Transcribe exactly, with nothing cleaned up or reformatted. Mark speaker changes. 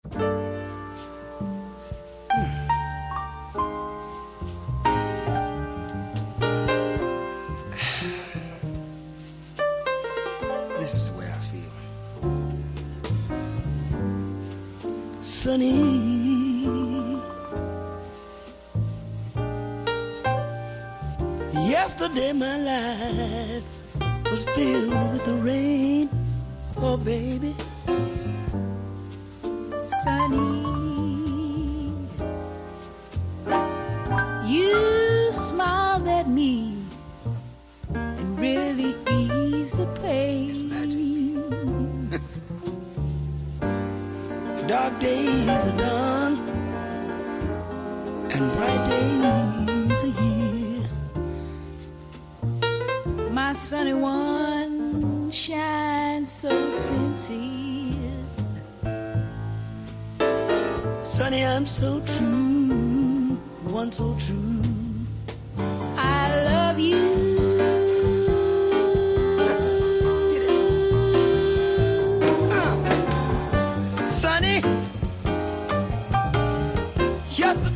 Speaker 1: This is the way I feel. Sonny, yesterday my life was filled with the rain. Oh, baby.
Speaker 2: Sonny, you smiled at me and really eased the pain.
Speaker 1: It's magic. Dark days are done and bright days are here.
Speaker 2: My sunny one shines so sincere.
Speaker 1: Sonny, I'm so true, one so true.
Speaker 2: I love you.
Speaker 1: Sonny, yes.